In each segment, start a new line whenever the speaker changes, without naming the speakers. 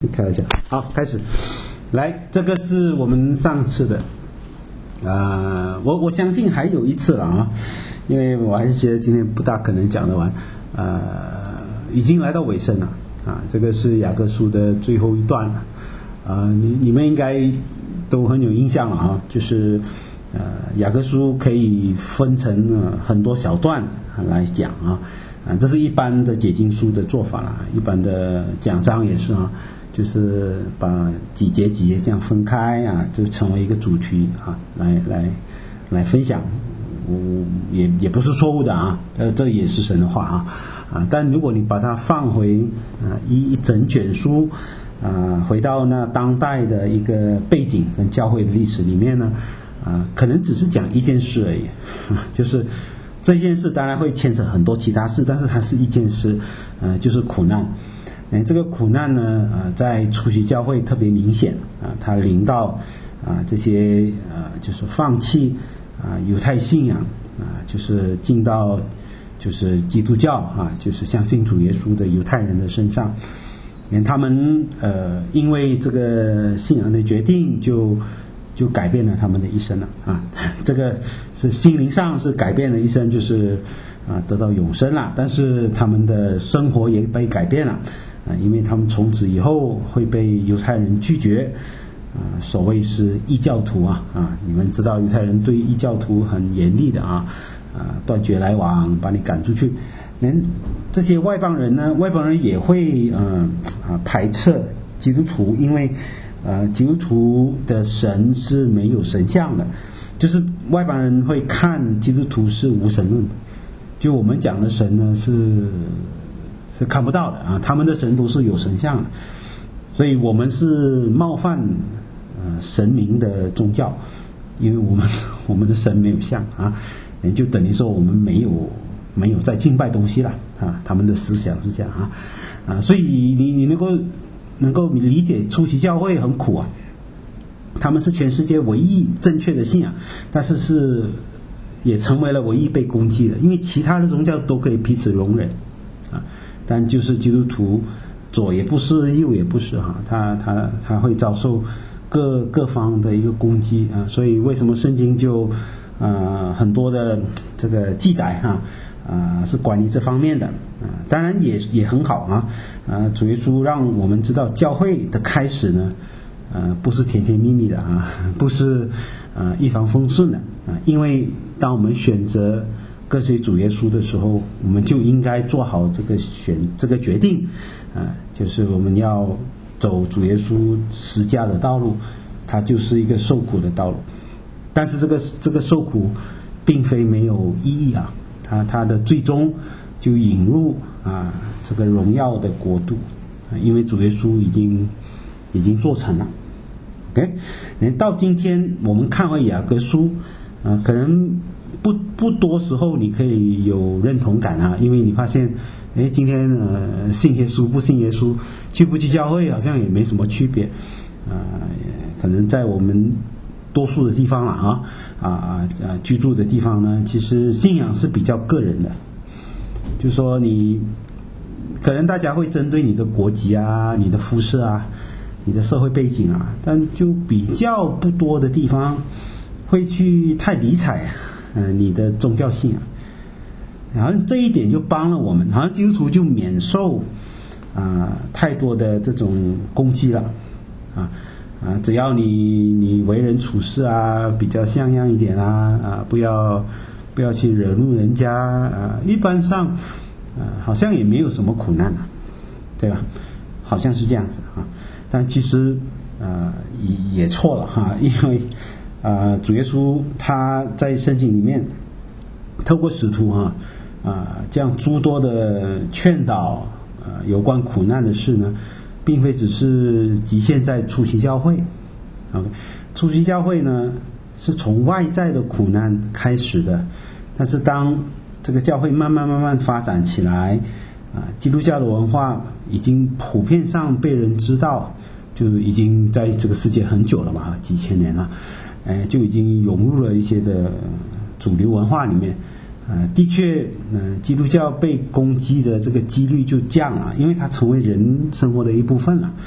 开玩笑，好，开始。来，这个是我们上次的，我相信还有一次了啊，因为我还是觉得今天不大可能讲得完，已经来到尾声了啊，这个是雅各书的最后一段了，你们应该都很有印象了啊，就是雅各书可以分成很多小段来讲啊，这是一般的解经书的做法啦，一般的讲章也是啊。就是把几节这样分开啊，就成为一个主题啊，来分享。也不是错误的啊，这也是神的话啊。但如果你把它放回一整卷书回到那当代的一个背景跟教会的历史里面呢可能只是讲一件事而已就是这件事当然会牵扯很多其他事，但是它是一件事就是苦难。这个苦难呢在初期教会特别明显它临到这些就是放弃犹太信仰就是进到就是基督教就是相信主耶稣的犹太人的身上，他们因为这个信仰的决定就改变了他们的一生了这个是心灵上是改变了一生，就是得到永生了，但是他们的生活也被改变了因为他们从此以后会被犹太人拒绝所谓是异教徒你们知道犹太人对异教徒很严厉的断绝来往，把你赶出去。这些外邦人呢，外邦人也会排斥基督徒，因为基督徒的神是没有神像的，就是外邦人会看基督徒是无神论的，就我们讲的神呢是看不到的他们的神都是有神像的，所以我们是冒犯神明的宗教，因为我们的神没有像就等于说我们没有在敬拜东西了他们的思想是这样所以你能够理解初期教会很苦他们是全世界唯一正确的信仰，但是也成为了唯一被攻击的，因为其他的宗教都可以彼此容忍但就是基督徒左也不是右也不是他会遭受各方的一个攻击所以为什么圣经就很多的这个记载是关于这方面的当然也很好主耶稣让我们知道教会的开始呢不是甜甜蜜蜜的不是一帆风顺的因为当我们选择跟随主耶稣的时候，我们就应该做好这个决定就是我们要走主耶稣十架的道路，它就是一个受苦的道路，但是这个受苦并非没有意义它的最终就引入这个荣耀的国度因为主耶稣已经做成了。 OK， 到今天我们看完雅各书可能不多时候你可以有认同感因为你发现今天信耶稣不信耶稣，去不去教会好像也没什么区别可能在我们多数的地方了居住的地方呢，其实信仰是比较个人的，就是说你可能大家会针对你的国籍你的肤色你的社会背景但就比较不多的地方会去太理睬你的宗教信仰，然后这一点就帮了我们，好像基督徒就免受太多的这种攻击了只要你为人处事比较像样一点不要去惹怒人家一般上好像也没有什么苦难对吧？好像是这样子但其实也错了因为主耶稣他在圣经里面透过使徒这样诸多的劝导有关苦难的事呢，并非只是局限在初期教会初期教会呢是从外在的苦难开始的，但是当这个教会慢慢发展起来基督教的文化已经普遍上被人知道，就已经在这个世界很久了嘛，几千年了就已经融入了一些的主流文化里面的确基督教被攻击的这个几率就降了，因为它成为人生活的一部分了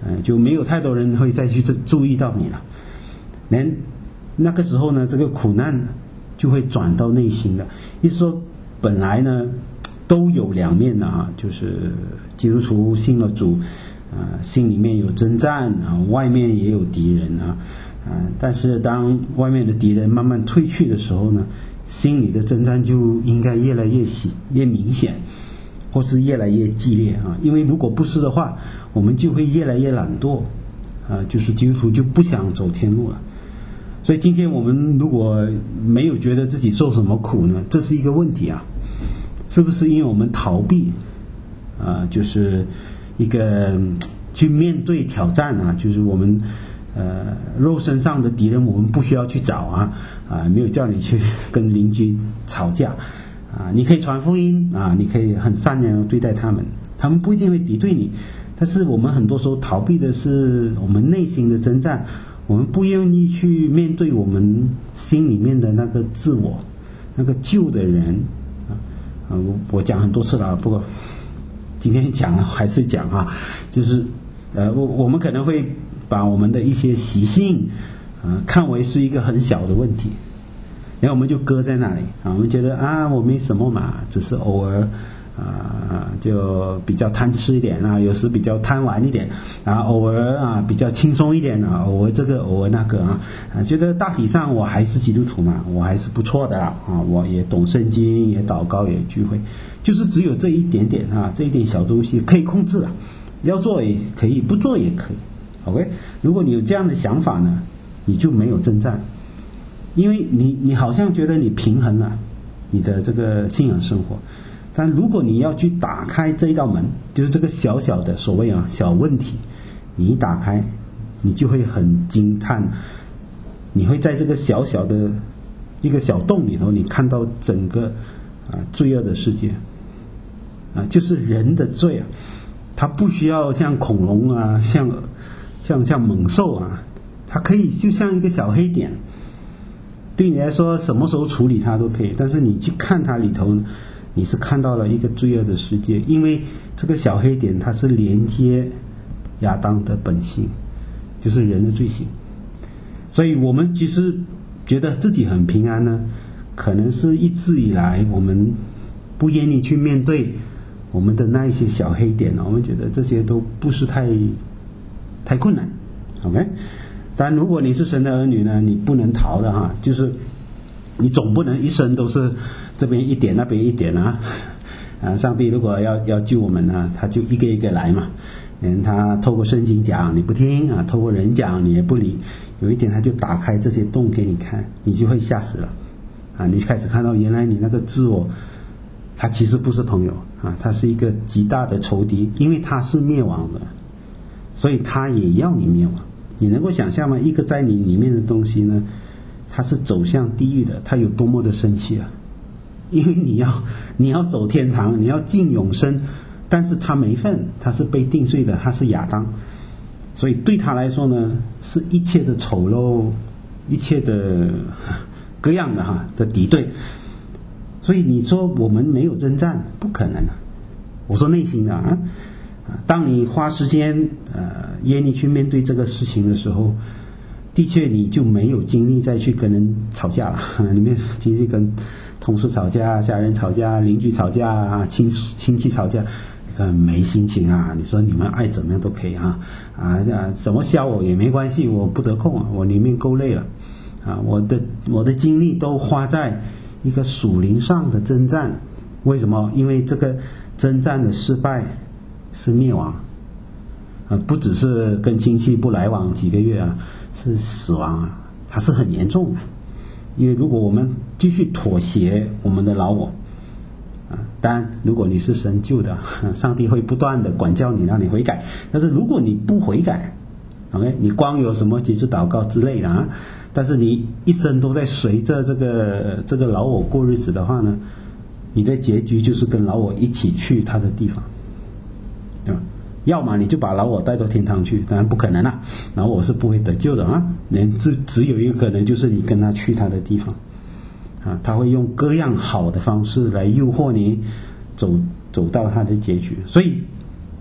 就没有太多人会再去注意到你了。那个时候呢，这个苦难就会转到内心的。意思说，本来呢都有两面的啊，就是基督徒信了主，心里面有征战啊，外面也有敌人啊，但是当外面的敌人慢慢退去的时候呢，心里的征战就应该越来越明显，或是越来越激烈啊。因为如果不是的话，我们就会越来越懒惰啊，就是基督徒就不想走天路了。所以今天我们如果没有觉得自己受什么苦呢，这是一个问题啊，是不是因为我们逃避就是一个去面对挑战啊，就是我们肉身上的敌人我们不需要去找没有叫你去跟邻居吵架你可以传福音你可以很善良的对待他们不一定会敌对你，但是我们很多时候逃避的是我们内心的征战，我们不愿意去面对我们心里面的那个自我，那个旧的人我讲很多次了，不过今天讲还是讲就是我们可能会把我们的一些习性看为是一个很小的问题，然后我们就搁在那里我们觉得我没什么嘛，只是偶尔就比较贪吃一点有时比较贪玩一点偶尔比较轻松一点偶尔这个偶尔那个觉得大体上我还是基督徒嘛，我还是不错的我也懂圣经，也祷告，也聚会，就是只有这一点点这一点小东西可以控制要做也可以，不做也可以。 OK， 如果你有这样的想法呢，你就没有征战，因为你好像觉得你平衡了你的这个信仰生活，但如果你要去打开这一道门，就是这个小小的所谓小问题，你一打开你就会很惊叹，你会在这个小小的一个小洞里头，你看到整个罪恶的世界就是人的罪它不需要像恐龙像猛兽它可以就像一个小黑点，对你来说什么时候处理它都可以，但是你去看它里头，你是看到了一个罪恶的世界，因为这个小黑点它是连接亚当的本性，就是人的罪行。所以我们其实觉得自己很平安呢，可能是一直以来我们不愿意去面对我们的那一些小黑点我们觉得这些都不是太困难 OK。 但如果你是神的儿女呢，你不能逃的就是你总不能一生都是这边一点那边一点上帝如果要救我们呢，他就一个一个来嘛，他透过圣经讲你不听透过人讲你也不理，有一天他就打开这些洞给你看，你就会吓死了你开始看到原来你那个自我他其实不是朋友他是一个极大的仇敌，因为他是灭亡的，所以他也要你灭亡。你能够想象吗？一个在你里面的东西呢，它是走向地狱的，它有多么的生气因为你要走天堂，你要进永生，但是他没份，他是被定罪的，他是亚当，所以对他来说呢，是一切的丑陋，一切的各样的敌对。所以你说我们没有征战，不可能我说内心的当你花时间愿意去面对这个事情的时候，的确你就没有精力再去跟人吵架了你们经常跟同事吵架，家人吵架，邻居吵架亲戚吵架，没心情你说你们爱怎么样都可以怎么笑我也没关系，我不得空我里面够累了我的精力都花在一个属灵上的征战。为什么？因为这个征战的失败是灭亡不只是跟亲戚不来往几个月是死亡它是很严重的。因为如果我们继续妥协我们的老我当然如果你是神救的上帝会不断的管教你，让你悔改，但是如果你不悔改 OK， 你光有什么节制祷告之类的但是你一生都在随着这个老我过日子的话呢，你的结局就是跟老我一起去他的地方，对吧？要么你就把老我带到天堂去，当然不可能老我是不会得救的只有一个可能，就是你跟他去他的地方他会用各样好的方式来诱惑你走到他的结局。所以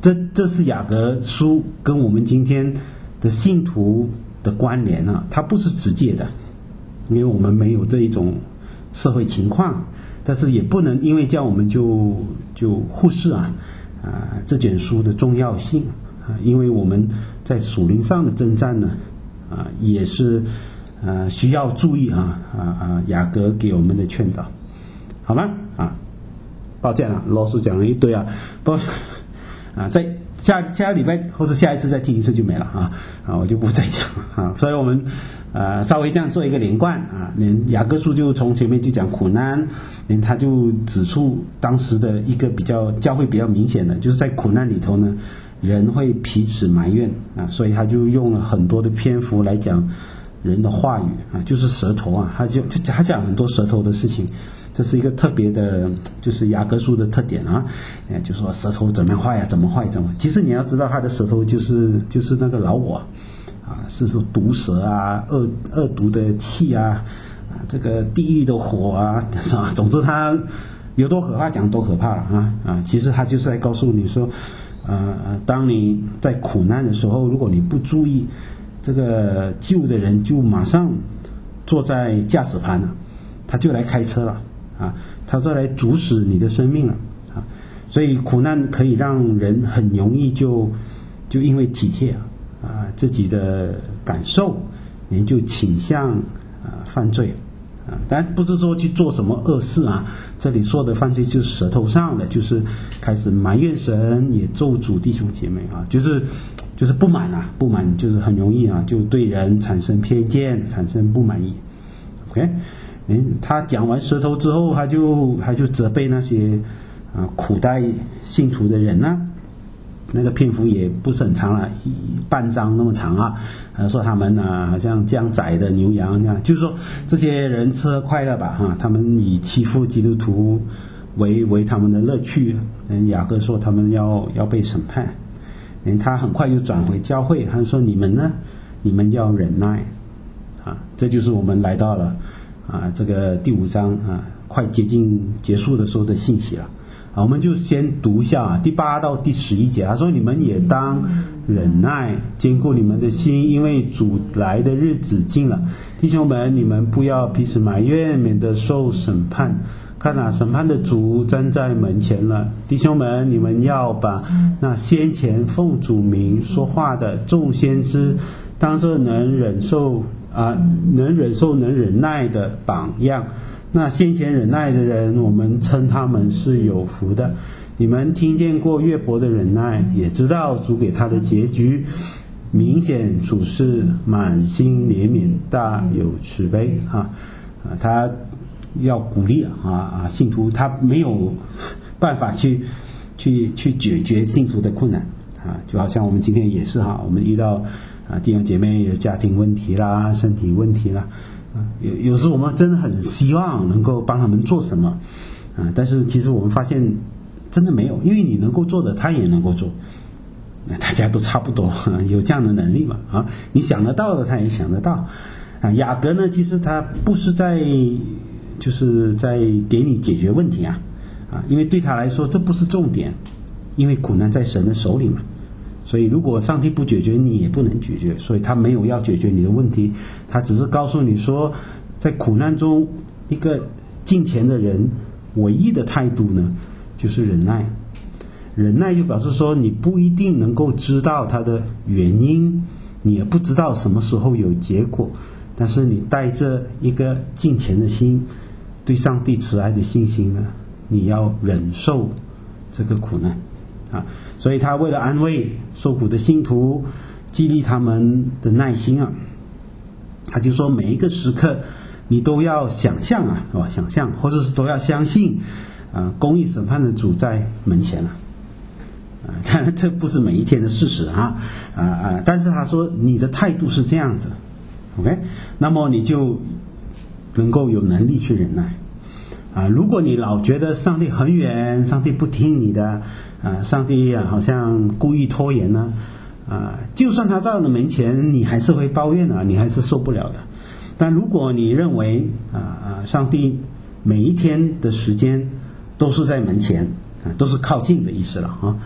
这是雅各书跟我们今天的信徒的关联啊，它不是直接的，因为我们没有这一种社会情况，但是也不能因为这样我们就忽视这卷书的重要性因为我们在属灵上的征战呢也是需要注意雅各给我们的劝导，好吗？抱歉啰嗦讲了一堆在下礼拜或者下一次再听一次就没了我就不再讲所以我们稍微这样做一个连贯雅各书就从前面就讲苦难，他就指出当时的一个教会比较明显的，就是在苦难里头呢，人会彼此埋怨所以他就用了很多的篇幅来讲人的话语就是舌头他讲很多舌头的事情，这是一个特别的，就是雅各书的特点就说舌头怎么坏怎么坏。其实你要知道他的舌头就是那个老我是说毒蛇恶毒的气这个地狱的火总之他有多可怕讲多可怕了其实他就是在告诉你说当你在苦难的时候，如果你不注意，这个救的人就马上坐在驾驶盘了，他就来开车了他就来阻止你的生命了所以苦难可以让人很容易就因为体贴自己的感受，人就倾向犯罪但不是说去做什么恶事这里说的犯罪就是舌头上的，就是开始埋怨神，也咒诅弟兄姐妹就是不满就是很容易就对人产生偏见，产生不满意。 OK， 他讲完舌头之后，他就责备那些苦待信徒的人那个篇幅也不是很长了，半章那么长说他们好像将宰的牛羊这样，就是说这些人吃喝快乐吧他们以欺负基督徒为他们的乐趣。雅各说他们要被审判，他很快就转回教会，他说你们呢，你们要忍耐这就是我们来到了这个第5章快接近结束的时候的信息了我们就先读一下第8到第11节，他说你们也当忍耐，坚固你们的心，因为主来的日子近了。弟兄们，你们不要彼此埋怨，免得受审判。看审判的主站在门前了。弟兄们，你们要把那先前奉主名说话的众先知当作能忍受能忍耐的榜样。那先前忍耐的人，我们称他们是有福的。你们听见过约伯的忍耐，也知道主给他的结局。明显主是满心怜悯，大有慈悲他要鼓励信徒，他没有办法去解决信徒的困难就好像我们今天也是我们遇到弟兄姐妹有家庭问题啦，身体问题啦有时候我们真的很希望能够帮他们做什么但是其实我们发现真的没有，因为你能够做的他也能够做，大家都差不多有这样的能力嘛你想得到的他也想得到雅各呢，其实他不是就是在给你解决问题因为对他来说这不是重点，因为苦难在神的手里嘛，所以如果上帝不解决，你也不能解决，所以他没有要解决你的问题，他只是告诉你说，在苦难中一个敬虔的人唯一的态度呢，就是忍耐。忍耐就表示说你不一定能够知道它的原因，你也不知道什么时候有结果，但是你带着一个敬虔的心，对上帝慈爱的信心呢，你要忍受这个苦难所以他为了安慰受苦的信徒，激励他们的耐心他就说每一个时刻你都要想象想象或者是都要相信公义审判的主在门前当然这不是每一天的事实但是他说你的态度是这样子 OK， 那么你就能够有能力去忍耐如果你老觉得上帝很远，上帝不听你的上帝好像故意拖延呢就算他到了门前，你还是会抱怨你还是受不了的。但如果你认为上帝每一天的时间都是在门前都是靠近的意思了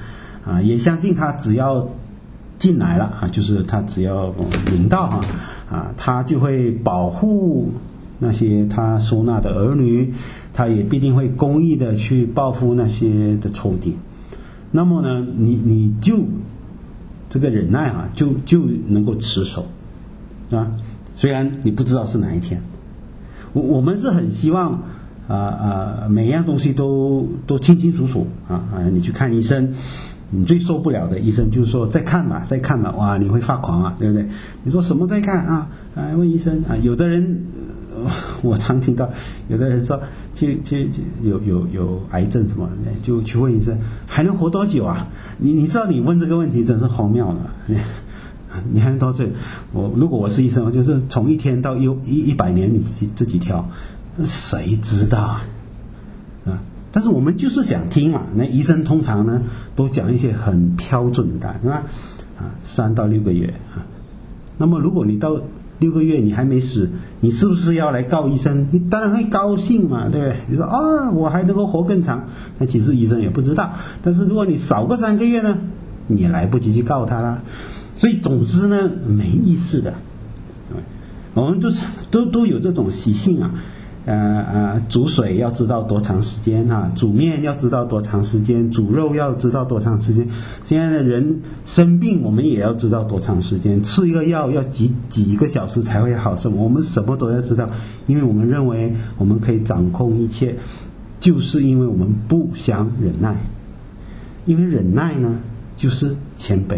也相信他只要进来了就是他只要领到他就会保护那些他收纳的儿女，他也必定会公义的去报复那些的仇敌。那么呢，你就这个忍耐就能够持守虽然你不知道是哪一天。我们是很希望每一样东西都清清楚楚你去看医生，你最受不了的医生就是说再看吧，哇，你会发狂对不对？你说什么再看问医生有的人我常听到有的人说去有癌症什么就去问医生还能活多久你知道你问这个问题真是荒谬了。你还能多久？如果我是医生，我就是从1天到100年，你自己挑，谁知道但是我们就是想听那医生通常呢都讲一些很标准的是吧？3到6个月那么如果你到6个月你还没死，你是不是要来告医生？你当然会高兴嘛，对不对？你说我还能够活更长，那其实医生也不知道。但是如果你少个3个月呢，你也来不及去告他啦。所以总之呢，没意思的。我们都有这种习性煮水要知道多长时间煮面要知道多长时间，煮肉要知道多长时间。现在的人生病我们也要知道多长时间，吃一个药要几个小时才会好，我们什么都要知道，因为我们认为我们可以掌控一切，就是因为我们不想忍耐。因为忍耐呢就是谦卑，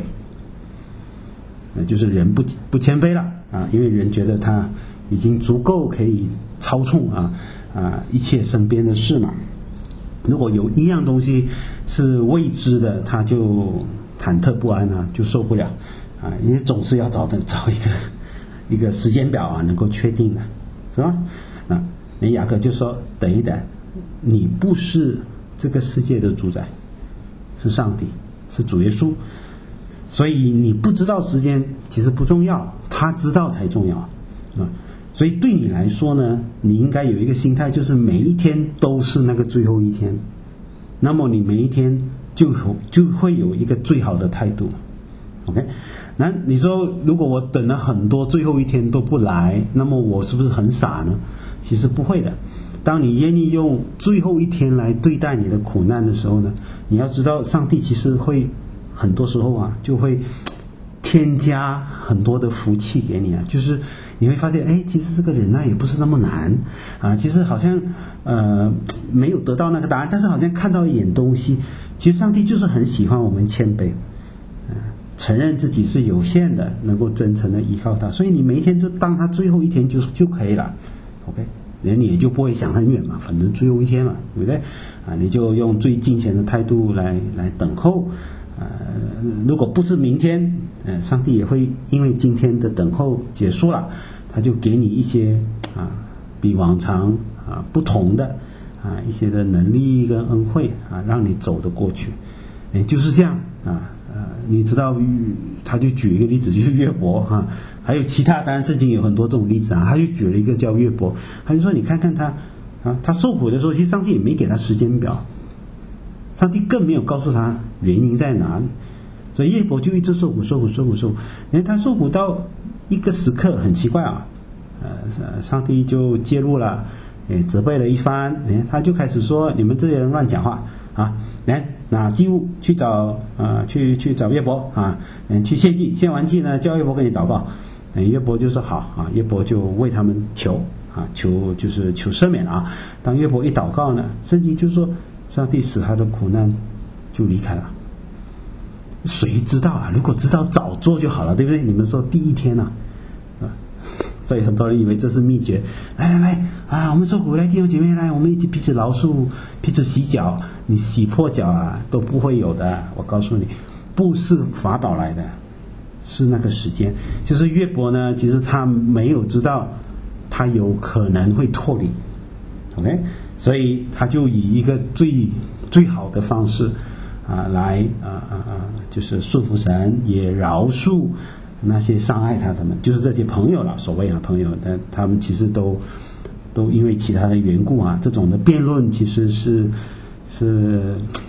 就是人不谦卑了因为人觉得他已经足够可以操纵一切身边的事嘛。如果有一样东西是未知的，他就忐忑不安就受不了因为总是要找一个时间表能够确定的，是吧？那雅各就说等一等，你不是这个世界的主宰，是上帝，是主耶稣，所以你不知道时间其实不重要，他知道才重要所以对你来说呢，你应该有一个心态，就是每一天都是那个最后一天，那么你每一天就会有一个最好的态度。 OK， 那你说如果我等了很多最后一天都不来，那么我是不是很傻呢？其实不会的。当你愿意用最后一天来对待你的苦难的时候呢，你要知道上帝其实会很多时候就会添加很多的福气给你就是你会发现其实这个忍耐也不是那么难其实好像没有得到那个答案，但是好像看到一点东西。其实上帝就是很喜欢我们谦卑承认自己是有限的，能够真诚的依靠他，所以你每一天就当他最后一天就可以了。 OK， 人你也就不会想很远嘛，反正最后一天嘛，对不对你就用最敬虔的态度来等候如果不是明天上帝也会因为今天的等候结束了，他就给你一些比往常不同的一些的能力跟恩惠让你走得过去。就是这样你知道他就举一个例子，就是约伯还有其他，当然圣经有很多这种例子他就举了一个叫约伯，他就说你看看他受苦的时候，其实上帝也没给他时间表，上帝更没有告诉他原因在哪里，所以约伯就一直受苦。他受苦到一个时刻很奇怪上帝就介入了，责备了一番，他就开始说你们这些人乱讲话拿祭物去找去找约伯去献祭，献完祭呢叫约伯给你祷告。约伯就说好约伯就为他们求就是求赦免当约伯一祷告呢，圣经就说上帝使他的苦难就离开了。谁知道如果知道早做就好了，对不对？你们说第一天所以很多人以为这是秘诀，来我们受苦，来弟兄姐妹来，我们一起彼此饶恕，彼此洗脚，你洗破脚都不会有的。我告诉你，不是法宝来的，是那个时间。就是约伯呢，其实他没有知道他有可能会脱离 OK， 所以他就以一个最好的方式来就是顺服神，也饶恕那些伤害他的们，就是这些朋友了，所谓朋友，但他们其实都因为其他的缘故这种的辩论其实是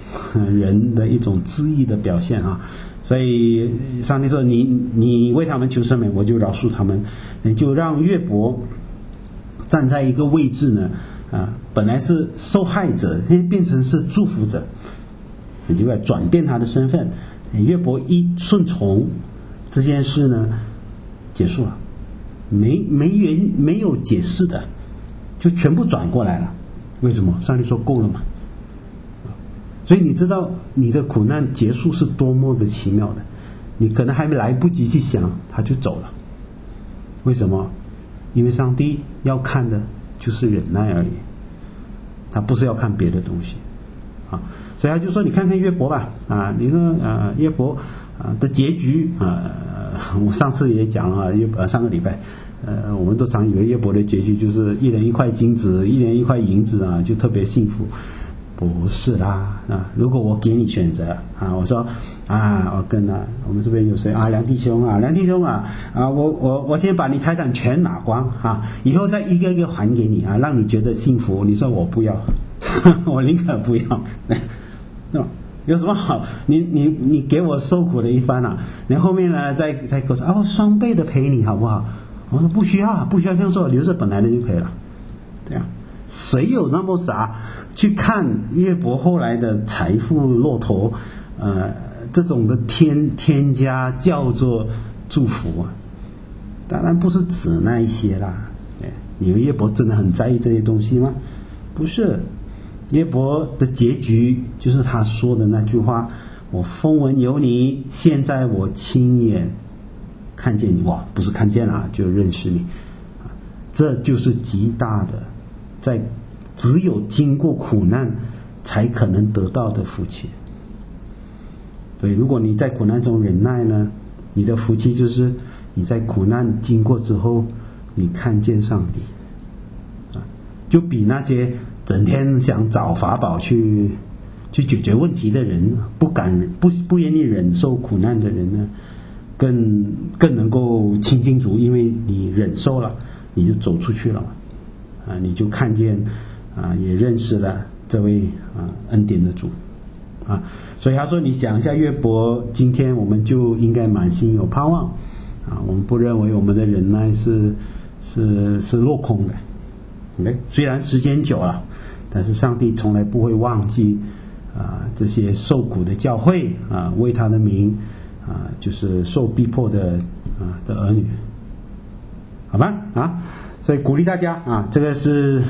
人的一种恣意的表现啊。所以上帝说你为他们求赦免，我就饶恕他们。你就让约伯站在一个位置呢，本来是受害者，变成是祝福者，你就要转变他的身份。约伯一顺从这件事呢，结束了，没有解释的，就全部转过来了。为什么？上帝说够了嘛。所以你知道你的苦难结束是多么的奇妙的，你可能还没来不及去想，他就走了。为什么？因为上帝要看的就是忍耐而已，他不是要看别的东西啊。所以他就说你看看约伯吧，你说约伯的结局我上次也讲了上个礼拜我们都常以为约伯的结局就是一人一块金子，一人一块银子就特别幸福。不是啦如果我给你选择我说我跟我们这边有谁梁弟兄我先把你财产全拿光以后再一个一个还给你让你觉得幸福。你说我不要我宁可不要有什么好？你给我受苦的一番你后面呢再跟我说双倍的赔你好不好？我说不需要这样做，留着本来的就可以了。对啊，谁有那么傻去看约伯后来的财富骆驼这种的添加叫做祝福当然不是指那一些啦。你们约伯真的很在意这些东西吗？不是。约伯的结局就是他说的那句话，我风闻有你，现在我亲眼看见你。不是看见了就认识你这就是极大的在只有经过苦难才可能得到的福气。所以如果你在苦难中忍耐呢，你的福气就是你在苦难经过之后你看见上帝就比那些整天想找法宝去解决问题的人，不愿意忍受苦难的人呢，更能够亲近主，因为你忍受了，你就走出去了你就看见也认识了这位恩典的主所以他说你想一下约伯，今天我们就应该满心有盼望我们不认为我们的忍耐是落空的。虽然时间久了，但是上帝从来不会忘记这些受苦的教会为他的名就是受逼迫的儿女，好吧所以鼓励大家这个是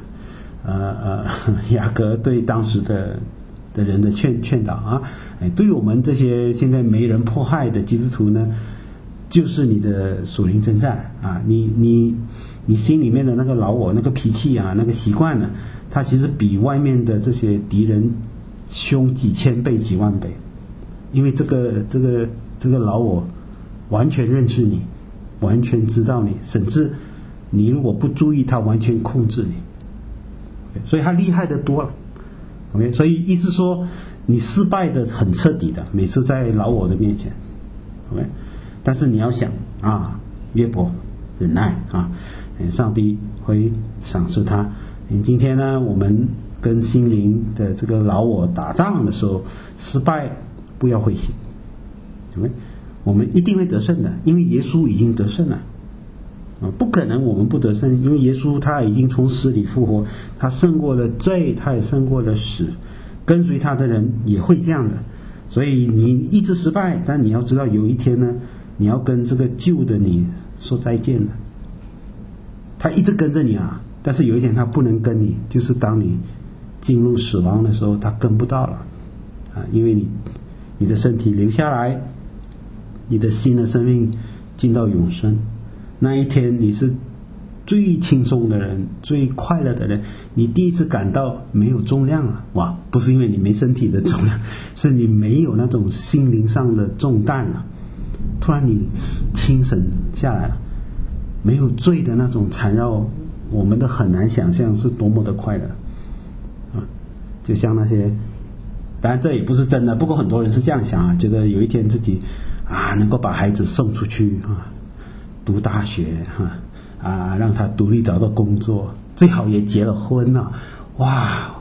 雅各对当时的人的劝导对于我们这些现在没人迫害的基督徒呢，就是你的属灵征战你心里面的那个老我那个脾气那个习惯呢，它其实比外面的这些敌人凶几千倍几万倍，因为这个老我完全认识你，完全知道你，甚至你如果不注意他完全控制你所以他厉害的多了所以意思说你失败的很彻底的，每次在老我的面前但是你要想约伯忍耐上帝会赏赐他。今天呢我们跟心灵的这个老我打仗的时候失败不要灰心，我们一定会得胜的，因为耶稣已经得胜了不可能我们不得胜，因为耶稣他已经从死里复活，他胜过了罪，他也胜过了死，跟随他的人也会这样的。所以你一直失败，但你要知道有一天呢，你要跟这个旧的你说再见的。他一直跟着你但是有一天他不能跟你，就是当你进入死亡的时候他跟不到了因为你的身体留下来，你的新的生命进到永生，那一天你是最轻松的人，最快乐的人，你第一次感到没有重量了不是因为你没身体的重量，是你没有那种心灵上的重担了，突然你清醒下来了，没有罪的那种缠绕，我们都很难想象是多么的快乐就像那些，当然这也不是真的，不过很多人是这样想觉得有一天自己能够把孩子送出去读大学让他独立找到工作，最好也结了婚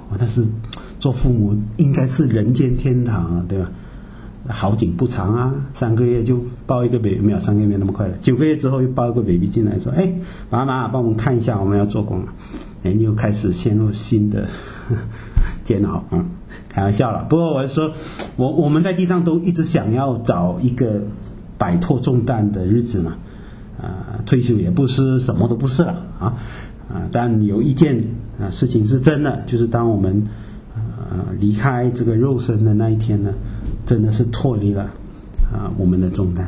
但是做父母应该是人间天堂啊，对吧？好景不长啊，3个月就抱一个 baby， 没有3个月没那么快了，9个月之后又抱一个 baby 进来说，妈妈帮我们看一下，我们要做工了，你又开始陷入新的煎熬啊，开玩笑了。不过我是说，我们在地上都一直想要找一个摆脱重担的日子嘛，退休也不是，什么都不是了但有一件事情是真的，就是当我们离开这个肉身的那一天呢，真的是脱离了我们的重担。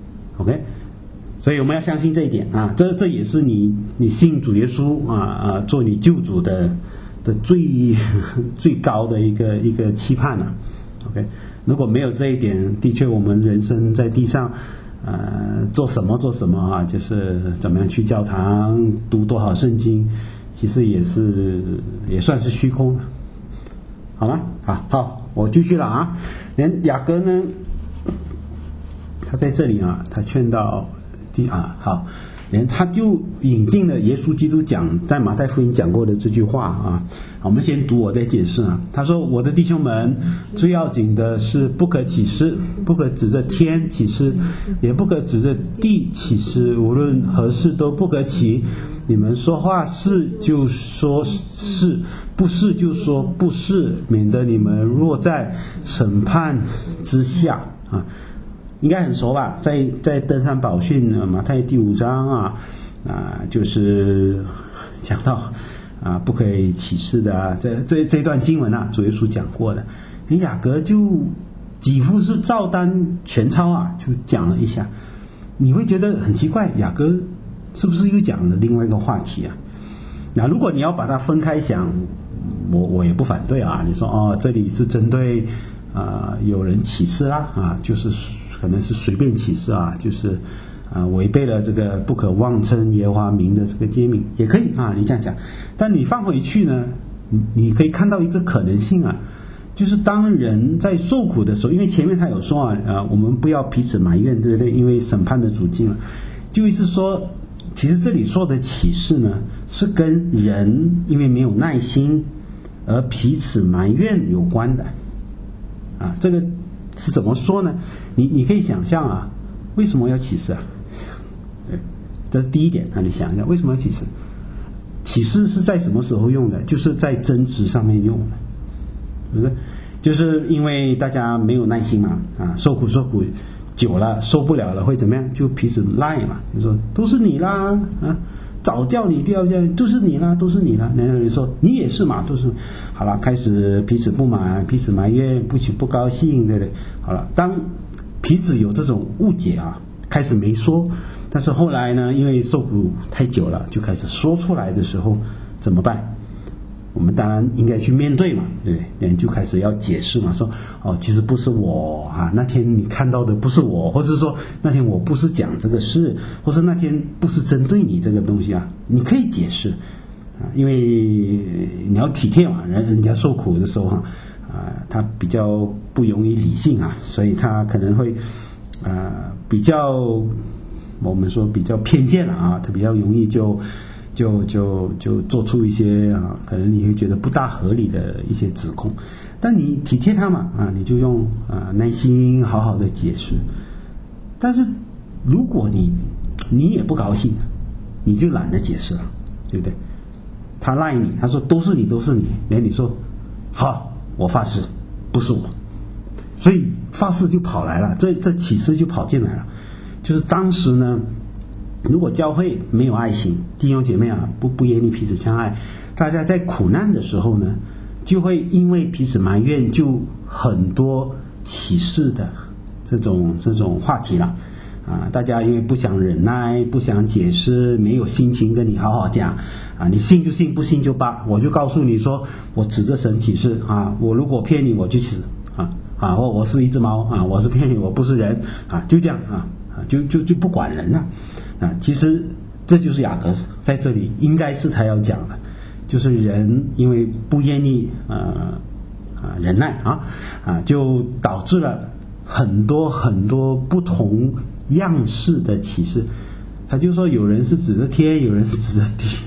OK， 所以我们要相信这一点啊，这也是你信主耶稣做你救主的最高的一个期盼了。 OK， 如果没有这一点，的确我们人生在地上做什么就是怎么样去教堂读多少圣经，其实也算是虚空了，好吗？好，我继续了连雅各呢，他在这里他劝到连他就引进了耶稣基督在马太福音讲过的这句话我们先读，我再解释他说，我的弟兄们，最要紧的是不可起誓，不可指着天起誓，也不可指着地起誓，无论何事都不可起。你们说话是就说是，不是就说不是，免得你们落在审判之下应该很熟吧，在登山宝训马太第5章就是讲到不可以起誓的这段经文主耶稣讲过的，雅各就几乎是照单全抄就讲了一下。你会觉得很奇怪，雅各是不是又讲了另外一个话题那如果你要把它分开想，我也不反对你说这里是针对有人起誓啦就是可能是随便起誓就是违背了这个不可妄称耶和华名的这个诫命，也可以你这样讲。但你放回去呢，你可以看到一个可能性就是当人在受苦的时候，因为前面他有说我们不要彼此埋怨，对不对？因为审判的主境就是说，其实这里说的起誓呢，是跟人因为没有耐心而彼此埋怨有关的这个是怎么说呢？你可以想象为什么要起誓对，这是第一点你想一下为什么要起誓？起誓是在什么时候用的？就是在争执上面用的，是不是？就是因为大家没有耐心嘛受苦久了受不了了会怎么样？就彼此赖嘛，就说都是你啦早叫你不要这样，都是你啦，然后你说你也是嘛，都是好了，开始彼此不满，彼此埋怨，不高兴，对不对？好了，当彼此有这种误解开始没说，但是后来呢，因为受苦太久了，就开始说出来的时候怎么办？我们当然应该去面对嘛，对不对？人就开始要解释嘛，说其实不是我那天你看到的不是我，或是说那天我不是讲这个事，或是那天不是针对你这个东西你可以解释因为你要体贴嘛，人家受苦的时候他比较不容易理性所以他可能会比较我们说比较偏见了他比较容易就做出一些可能你会觉得不大合理的一些指控，但你体贴他嘛你就用耐心好好的解释。但是如果你也不高兴，你就懒得解释了，对不对？他赖你，他说都是你，连你说好，我发誓不是我，所以发誓就跑来了，这起誓就跑进来了。就是当时呢，如果教会没有爱心，弟兄姐妹不愿意彼此相爱，大家在苦难的时候呢，就会因为彼此埋怨，就很多起誓的这种话题了大家因为不想忍耐，不想解释，没有心情跟你好好讲你信就信，不信就罢。我就告诉你说，我指着神起誓我如果骗你，我就死我是一只猫我是骗你，我不是人就这样就不管人了其实这就是雅各在这里应该是他要讲的，就是人因为不愿意忍耐就导致了很多不同样式的启示。他就说有人是指着天，有人是指着地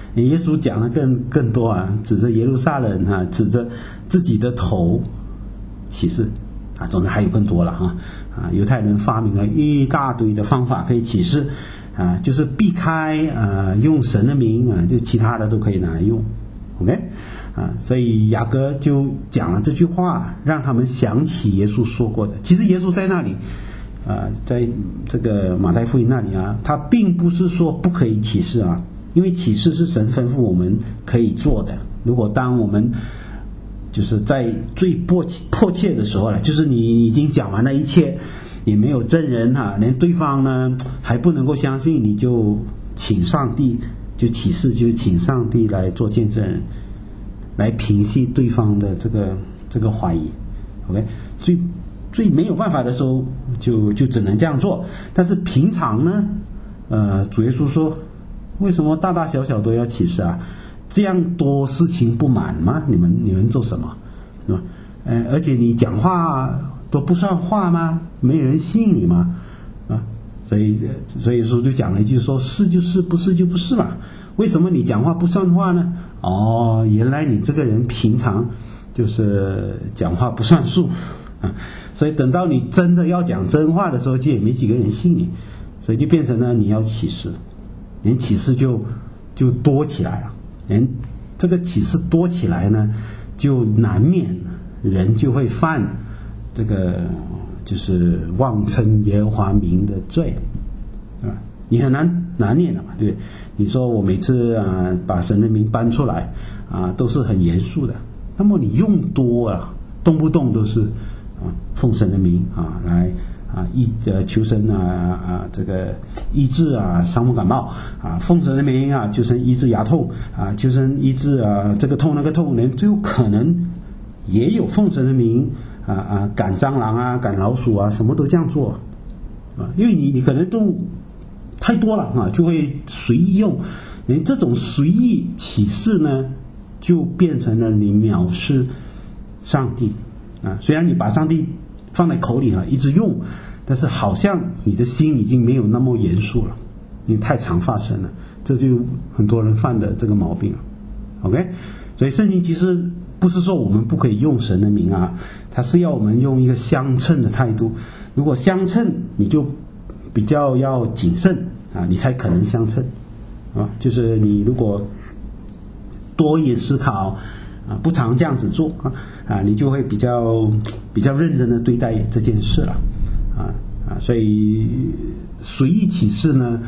耶稣讲的更多啊，指着耶路撒冷啊，指着自己的头启示啊，总之还有更多了犹太人发明了一大堆的方法可以启示啊，就是避开用神的名啊，就其他的都可以拿来用 ，OK 所以雅各就讲了这句话，让他们想起耶稣说过的。其实耶稣在那里在这个马太福音那里他并不是说不可以启示因为启示是神吩咐我们可以做的。如果当我们就是在最迫切的时候了，就是你已经讲完了一切，也没有证人连对方呢还不能够相信，你就请上帝就启示，就请上帝来做见证人，来平息对方的这个怀疑 ，OK， 最没有办法的时候就只能这样做。但是平常呢，主耶稣说，为什么大大小小都要启示这样多事情不满吗？你们做什么？是吧？而且你讲话都不算话吗？没人信你吗？所以说就讲了一句说，是就是，不是就不是嘛。为什么你讲话不算话呢？原来你这个人平常就是讲话不算数所以等到你真的要讲真话的时候，就也没几个人信你，所以就变成了你要启示，连启示就多起来了。连这个启示多起来呢，就难免人就会犯这个就是妄称耶和华名的罪，对吧？你很难拿捏的嘛，对不对？你说我每次把神的名搬出来都是很严肃的，那么你用多动不动都是奉神的名来求神这个医治伤风感冒奉神的名求神医治牙痛求神医治这个痛那个痛，连最有可能也有奉神的名赶蟑螂赶老鼠什么都这样做因为你可能都太多了就会随意用，连这种随意启示呢，就变成了你藐视上帝虽然你把上帝放在口里一直用，但是好像你的心已经没有那么严肃了，因为太常发生了，这就很多人犯的这个毛病了 OK， 所以圣经其实不是说我们不可以用神的名它是要我们用一个相称的态度。如果相称，你就比较要谨慎你才可能相称就是你如果多一思考不常这样子做你就会比较认真的对待这件事了所以随意启示呢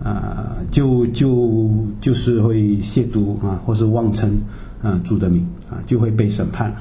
就是会亵渎或是妄称主的名就会被审判了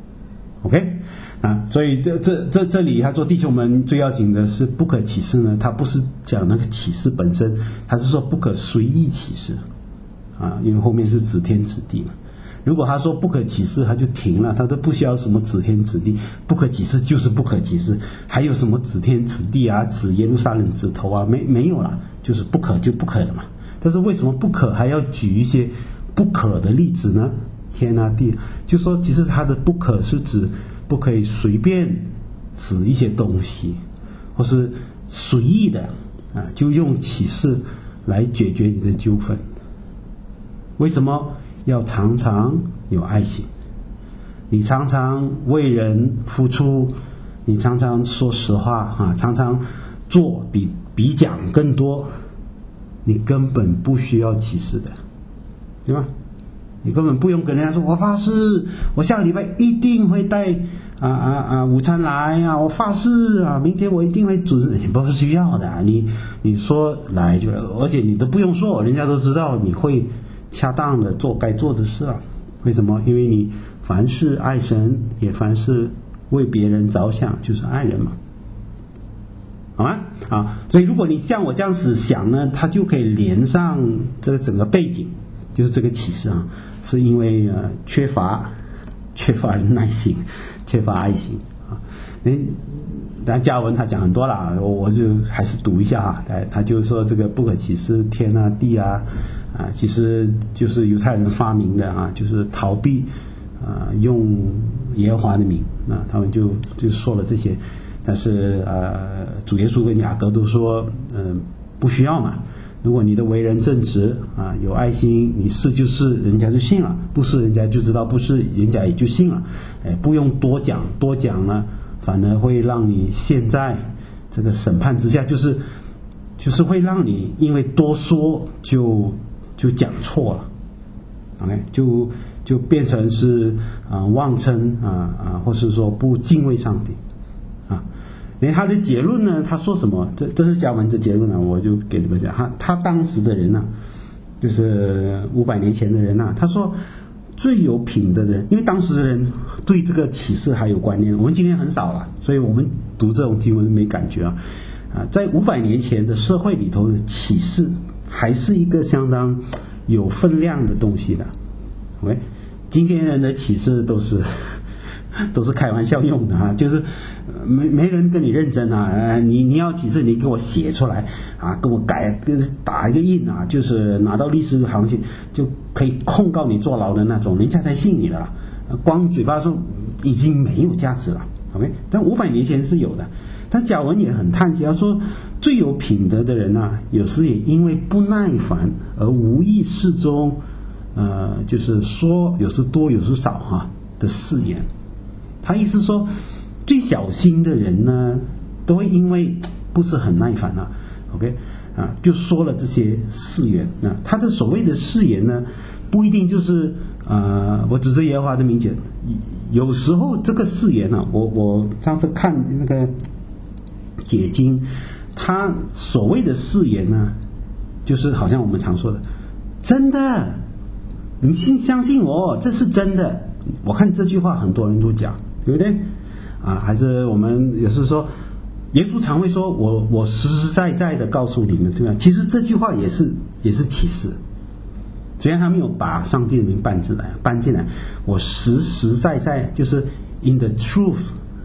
OK所以这里他说弟兄们最要紧的是不可启示呢，他不是讲那个启示本身，他是说不可随意启示因为后面是指天指地嘛。如果他说不可启示，他就停了，他都不需要什么指天指地，不可启示就是不可启示，还有什么指天指地指耶路撒冷指头没有了，就是不可就不可的嘛。但是为什么不可还要举一些不可的例子呢？天地，就说其实他的不可是指不可以随便指一些东西，或是随意的就用启示来解决你的纠纷。为什么要常常有爱心？你常常为人付出，你常常说实话常常做比讲更多，你根本不需要启示的，对吧？你根本不用跟人家说我发誓我下个礼拜一定会带午餐来我发誓明天我一定会准时，你不是需要的你说来就来，而且你都不用说，人家都知道你会恰当的做该做的事为什么？因为你凡事爱神，也凡事为别人着想，就是爱人嘛，好吗？所以如果你像我这样子想呢，它就可以连上这个整个背景，就是这个启示是因为缺乏耐心，缺乏爱心但加文他讲很多了，我就还是读一下他就说这个不可启示天地其实就是犹太人发明的就是逃避用耶和华的名他们就说了这些，但是主耶稣跟雅各都说不需要嘛。 如果你的为人正直啊，有爱心，你是就是人家就信了，不是人家就知道不是，人家也就信了。不用多讲呢，反而会让你陷在这个审判之下，就是会让你因为多说就讲错了，OK， 就变成是妄称或是说不敬畏上帝啊。连他的结论呢，他说什么？这是加文的结论呢，我就给你们讲。他当时的人呢，就是500年前的人呢，他说最有品德的人，因为当时的人对这个启示还有观念，我们今天很少了，所以我们读这种经文没感觉啊。在500年前的社会里头的启示还是一个相当有分量的东西的。OK， 今天人的启示都是开玩笑用的就是没人跟你认真你要启示，你给我写出来给我改，打一个印就是拿到律师行去就可以控告你坐牢的那种，人家才信你的了。光嘴巴说已经没有价值了。OK， 但500年前是有的。但贾文也很叹息，他说最有品德的人有时也因为不耐烦而无意识中就是说有时多有时少的誓言。他意思说最小心的人呢都会因为不是很耐烦OK， 就说了这些誓言。他的所谓的誓言呢不一定就是我指着耶和华的名节，有时候这个誓言我上次看那个解经，他所谓的誓言呢就是好像我们常说的真的，你相信我，这是真的。我看这句话很多人都讲，对不对还是我们有时说耶稣常会说我实实在在的告诉你们，对吧？其实这句话也是启示，虽然他没有把上帝的名搬进来，我实实在在就是 in the truth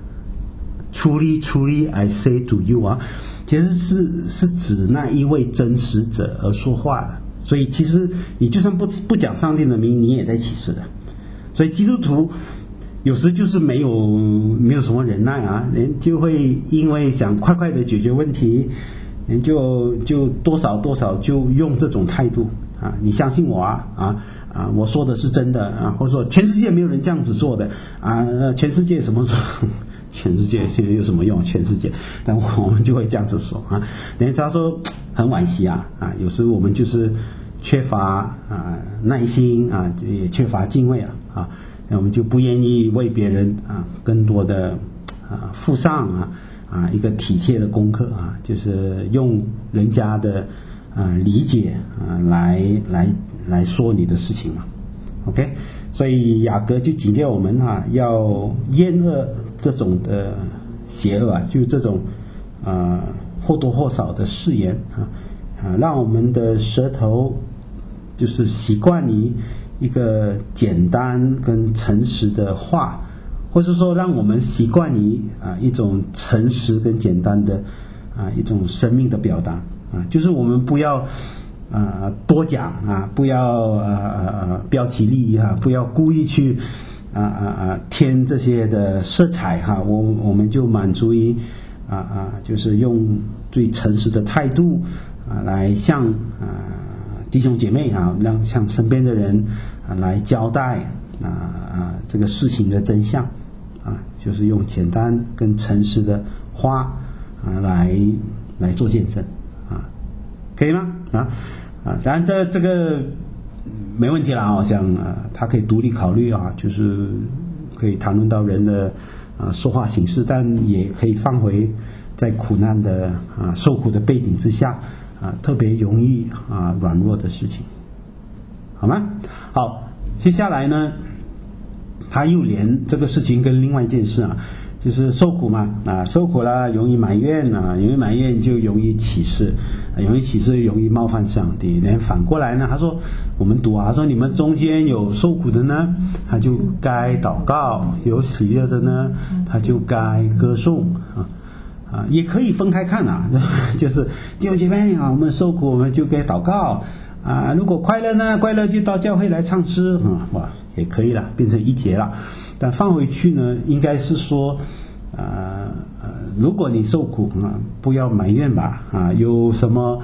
truly I say to you 其实是指那一位真实者而说话的。所以其实你就算不讲上帝的名，你也在启示的。所以基督徒有时就是没有什么忍耐人就会因为想快快的解决问题，人就多少就用这种态度你相信我我说的是真的或者说全世界没有人这样子做的全世界什么时候全世界现在有什么用？全世界，但我们就会这样子说人家说很惋惜有时我们就是缺乏耐心也缺乏敬畏那我们就不愿意为别人更多的付上一个体贴的功课就是用人家的理解来说你的事情嘛。OK， 所以雅各就警戒我们要厌恶这种的邪恶就这种或多或少的誓言让我们的舌头就是习惯于一个简单跟诚实的话，或是说让我们习惯于一种诚实跟简单的一种生命的表达就是我们不要多讲不要标奇立异不要故意去添这些的色彩我们就满足于就是用最诚实的态度来向弟兄姐妹让向身边的人来交代这个事情的真相就是用简单跟诚实的话来做见证可以吗当然这个没问题啦我想他可以独立考虑就是可以谈论到人的说话形式，但也可以放回在苦难的受苦的背景之下特别容易软弱的事情，好吗？好，接下来呢他又连这个事情跟另外一件事就是受苦嘛受苦了容易埋怨容易埋怨就容易起誓容易起誓容易冒犯上帝。连反过来呢他说我们读他说你们中间有受苦的呢他就该祷告，有喜悦的呢他就该歌颂也可以分开看就是弟兄姐妹我们受苦我们就该祷告如果快乐呢快乐就到教会来唱诗也可以了，变成一节了。但放回去呢应该是说如果你受苦不要埋怨吧有什么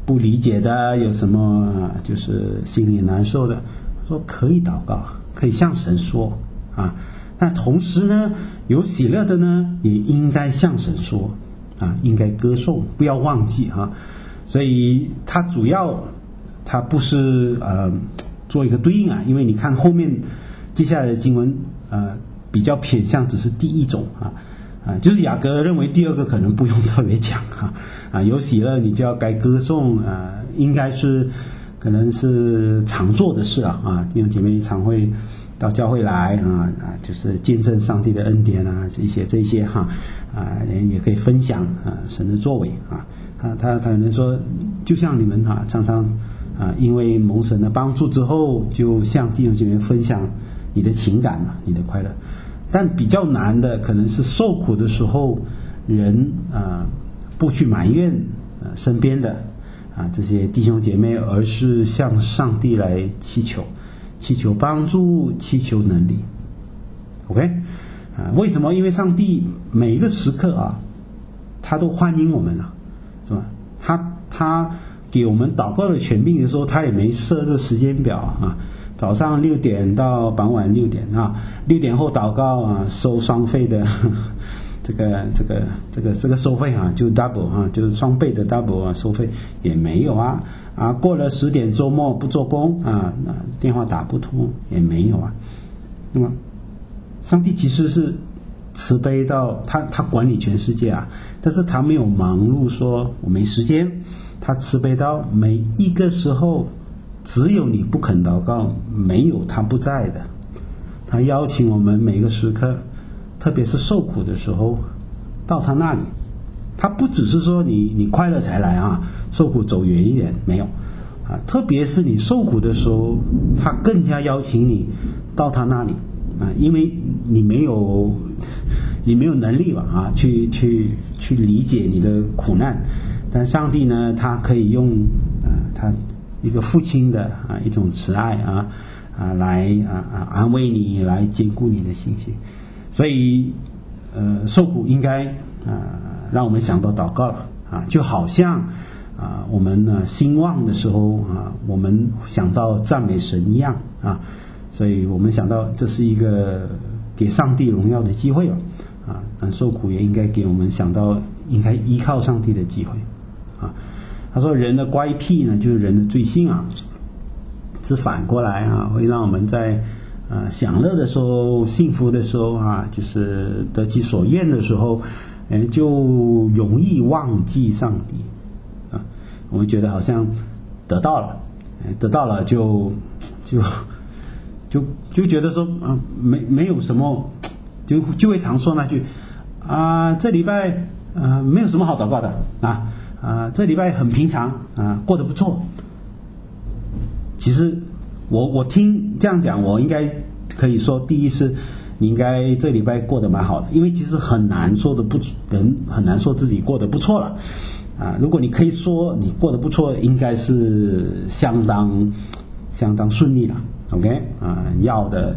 不理解的，有什么就是心里难受的，说可以祷告，可以向神说啊。那同时呢，有喜乐的呢，也应该向神说啊，应该歌颂，不要忘记啊。所以它主要它不是做一个对应啊，因为你看后面接下来的经文比较偏向只是第一种就是雅各认为第二个可能不用特别讲有喜乐你就要该歌颂应该是可能是常做的事弟兄姐妹常会到教会来就是见证上帝的恩典这些也可以分享神的作为他可能说就像你们常常因为蒙神的帮助之后就向弟兄姐妹分享你的情感你的快乐，但比较难的可能是受苦的时候人不去埋怨身边的这些弟兄姐妹，而是向上帝来祈求帮助，祈求能力。 OK 为什么？因为上帝每一个时刻他都欢迎我们是吧？他给我们祷告的权柄的时候，他也没设这时间表早上6点到傍晚6点6点后祷告收双费的这个收费就 double 就是双倍的 double 收费也没有过了10点周末不做工电话打不通也没有那么上帝其实是慈悲到他管理全世界但是他没有忙碌说我没时间，他慈悲到每一个时候只有你不肯祷告，没有他不在的。他邀请我们每个时刻，特别是受苦的时候到他那里。他不只是说你快乐才来受苦走远一点，没有特别是你受苦的时候，他更加邀请你到他那里因为你没有能力去理解你的苦难，但上帝呢，他可以用他一个父亲的一种慈爱来安慰你，来坚固你的信心。所以受苦应该让我们想到祷告了就好像我们兴旺的时候我们想到赞美神一样所以我们想到这是一个给上帝荣耀的机会受苦也应该给我们想到应该依靠上帝的机会他说人的乖僻呢，就是人的罪性是反过来会让我们在享乐的时候，幸福的时候就是得其所愿的时候就容易忘记上帝我们觉得好像得到了就觉得说没有什么，就会常说那句这礼拜没有什么好祷告的这礼拜很平常过得不错。其实我听这样讲，我应该可以说，第一是你应该这礼拜过得蛮好的，因为其实很难说自己过得不错了如果你可以说你过得不错，应该是相当顺利了。OK 要的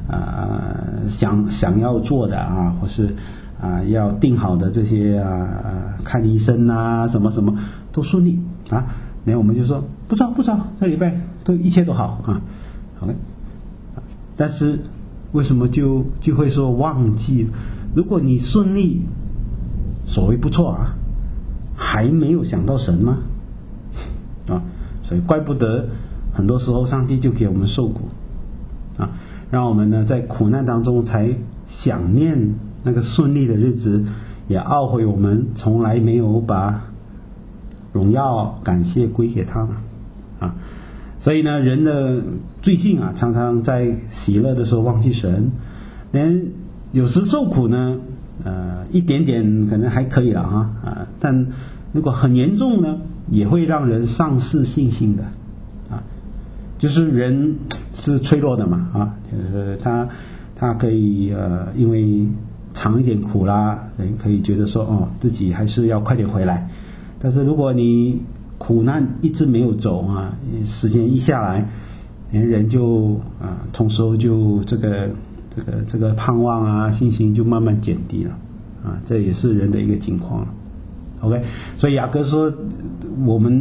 想要做的或是要定好的这些看医生什么都顺利然后我们就说不知道这礼拜一切都好OK 但是为什么就会说忘记？如果你顺利，所谓不错还没有想到神吗所以怪不得很多时候上帝就给我们受苦让我们呢在苦难当中才想念那个顺利的日子，也懊悔我们从来没有把荣耀感谢归给他们所以呢人的罪性常常在喜乐的时候忘记神，连有时受苦呢一点点可能还可以了但如果很严重呢，也会让人丧失信心的就是人是脆弱的嘛就是他可以因为尝一点苦啦，人可以觉得说自己还是要快点回来。但是如果你苦难一直没有走时间一下来，人就同时候就这个盼望信心就慢慢减低了这也是人的一个情况了。OK 所以雅各说我们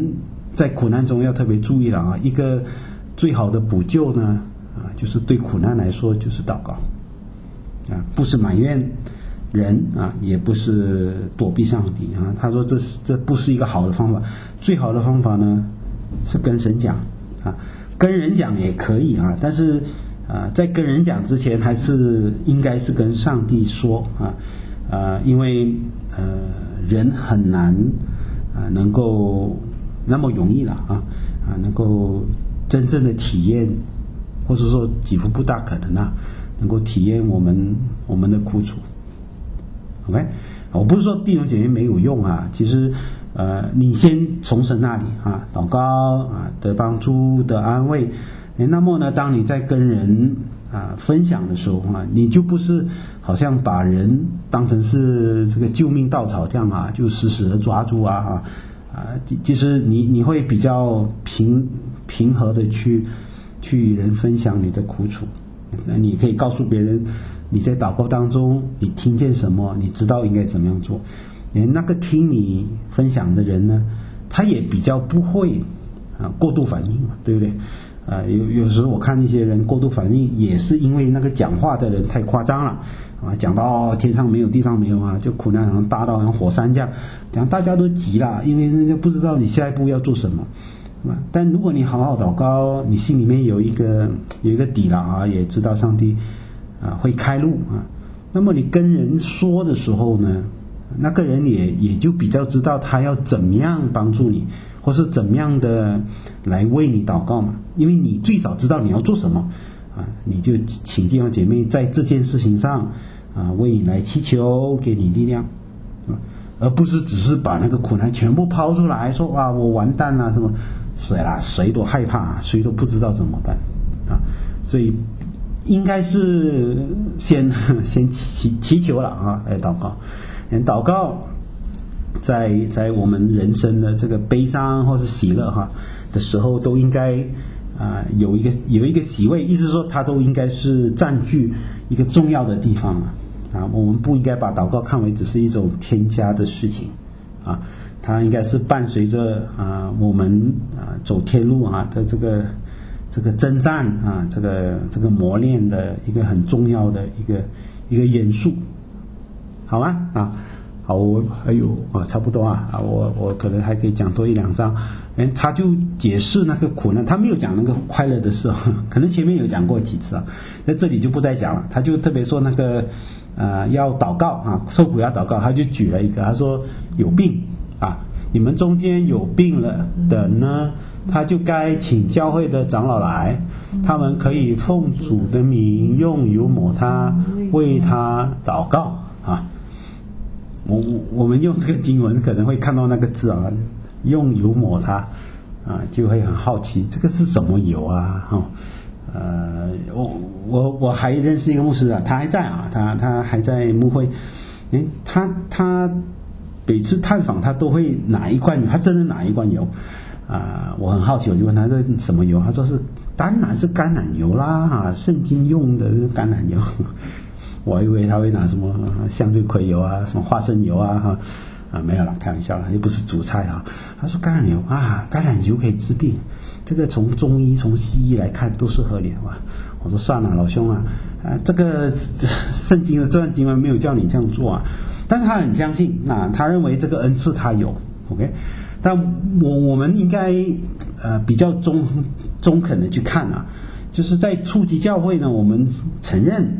在苦难中要特别注意了啊，一个最好的补救呢就是对苦难来说就是祷告啊，不是埋怨人啊，也不是躲避上帝啊。他说这不是一个好的方法，最好的方法呢是跟神讲啊，跟人讲也可以啊，但是在跟人讲之前还是应该是跟上帝说因为人很难能够那么容易了能够真正的体验，或者说几乎不大可能能够体验我们的苦楚。OK， 我不是说弟兄姐妹没有用其实你先从神那里祷告得帮助得安慰，那么呢，当你在跟人分享的时候你就不是好像把人当成是这个救命稻草这样就死死的抓住其实你会比较平和的去与人分享你的苦楚。那你可以告诉别人你在祷告当中你听见什么，你知道应该怎么样做。那个听你分享的人呢，他也比较不会过度反应嘛，对不对？有时候我看一些人过度反应，也是因为那个讲话的人太夸张了讲到天上没有地上没有就苦难好像大到像火山这样，讲大家都急了，因为那个不知道你下一步要做什么。但如果你好好祷告，你心里面有一个底了也知道上帝会开路那么你跟人说的时候呢，那个人也就比较知道他要怎么样帮助你，或是怎么样的来为你祷告嘛，因为你最少知道你要做什么你就请弟兄姐妹在这件事情上为你来祈求，给你力量而不是只是把那个苦难全部抛出来说我完蛋了什么，谁都害怕谁都不知道怎么办所以应该是先祈求了来祷告。祷告在我们人生的这个悲伤或是喜乐的时候都应该有一个席位，意思是说它都应该是占据一个重要的地方我们不应该把祷告看为只是一种添加的事情它应该是伴随着我们走天路的这个征战这个磨练的一个很重要的一个元素，好吗好，我还有差不多我可能还可以讲多一两章。他就解释那个苦难，他没有讲那个快乐的事可能前面有讲过几次在这里就不再讲了。他就特别说那个要祷告受苦要祷告，他就举了一个，他说有病你们中间有病了的呢，他就该请教会的长老来，他们可以奉主的名用油抹他，为他祷告我们用这个经文可能会看到那个字用油抹他就会很好奇这个是什么油我还认识一个牧师他还在他还在牧会他每次探访他都会拿一罐油，他真的拿一罐油我很好奇，我就问他这什么油，他说是当然是橄榄油啦圣经用的橄榄油我还以为他会拿什么向日葵油什么花生油没有了，开玩笑了，又不是主菜他说橄榄油橄榄油可以治病，这个从中医从西医来看都是合理的我说算了老兄这个圣经的这段经文没有叫你这样做但是他很相信他认为这个恩赐他有 OK， 但我们应该比较中肯的去看就是在初级教会呢，我们承认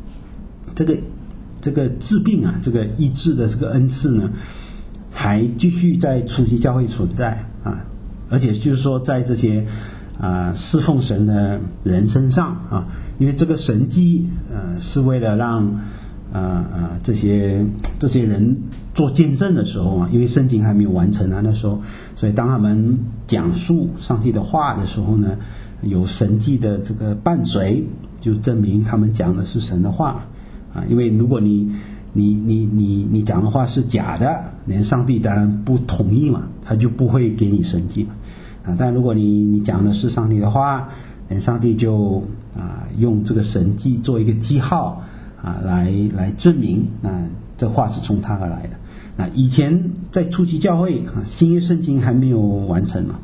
这个治病这个医治的这个恩赐呢还继续在初级教会存在而且就是说在这些侍奉神的人身上因为这个神迹是为了让这些人做见证的时候因为圣经还没有完成那时候，所以当他们讲述上帝的话的时候呢，有神迹的这个伴随，就证明他们讲的是神的话因为如果你讲的话是假的，连上帝当然不同意嘛，他就不会给你神迹嘛但如果你讲的是上帝的话，连上帝就用这个神迹做一个记号来证明这话是从他而来的以前在初期教会新约圣经还没有完成嘛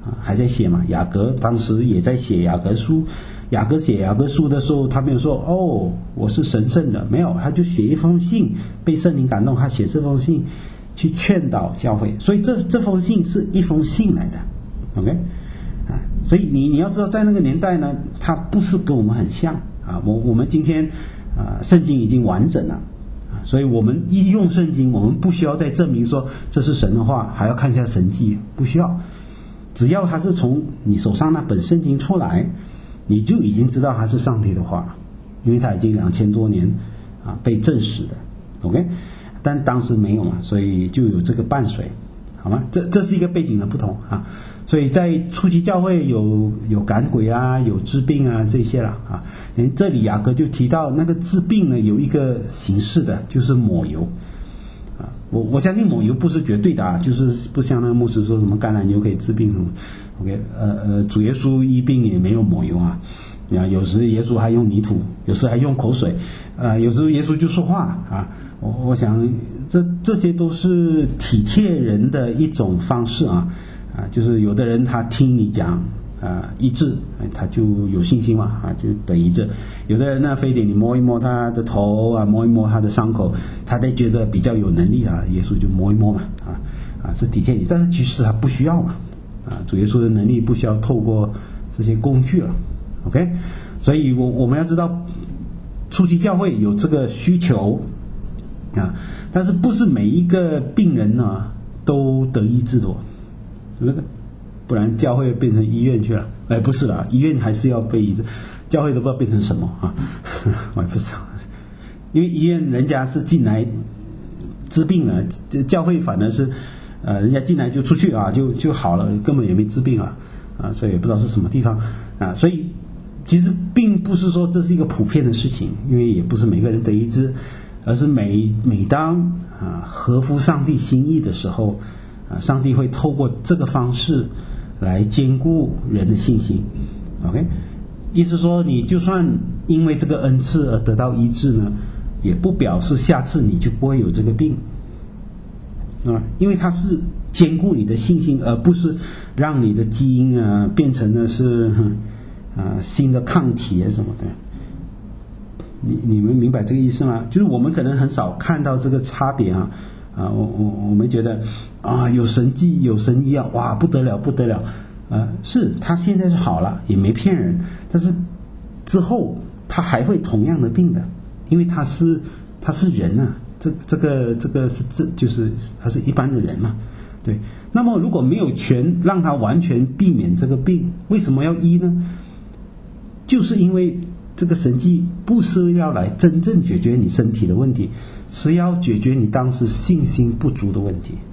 还在写嘛。雅各当时也在写雅各书，雅各写雅各书的时候，他没有说哦我是神圣的，没有，他就写一封信，被圣灵感动，他写这封信去劝导教会，所以这封信是一封信来的 ，OK， 所以你要知道，在那个年代呢，它不是跟我们很像我们今天圣经已经完整了所以我们一用圣经，我们不需要再证明说这是神的话，还要看一下神迹，不需要，只要它是从你手上那本圣经出来，你就已经知道它是上帝的话，因为它已经2000多年被证实的 ，OK。但当时没有嘛，所以就有这个伴随，好吗？这是一个背景的不同所以在初期教会有赶鬼有治病这些了这里雅各就提到那个治病呢，有一个形式的，就是抹油我相信抹油不是绝对的就是不像那个牧师说什么橄榄油可以治病什么 OK 主耶稣医病也没有抹油有时耶稣还用泥土，有时还用口水有时耶稣就说话我想这些都是体贴人的一种方式就是有的人他听你讲医治他就有信心嘛就得医治，有的人呢非得你摸一摸他的头摸一摸他的伤口，他才觉得比较有能力耶稣就摸一摸嘛是体贴你，但是其实他不需要嘛主耶稣的能力不需要透过这些工具了 OK， 所以我们要知道初期教会有这个需求但是不是每一个病人呢都得医治的是不是？不然教会变成医院去了不是啦，医院还是要被医治，教会都不知道变成什么我也不知道，因为医院人家是进来治病了，教会反而是人家进来就出去就好了，根本也没治病所以也不知道是什么地方所以其实并不是说这是一个普遍的事情，因为也不是每个人得医治，而是每当合乎上帝心意的时候上帝会透过这个方式来兼顾人的信心 OK， 意思说你就算因为这个恩赐而得到医治呢，也不表示下次你就不会有这个病因为它是兼顾你的信心，而不是让你的基因变成的是新的抗体什么的。你们明白这个意思吗？就是我们可能很少看到这个差别我们觉得有神迹有神医哇不得了不得了是他现在是好了，也没骗人，但是之后他还会同样的病的，因为他是人这个是就是他是一般的人嘛，对。那么如果没有让他完全避免这个病，为什么要医呢？就是因为这个神迹不是要来真正解决你身体的问题，是要解决你当时信心不足的问题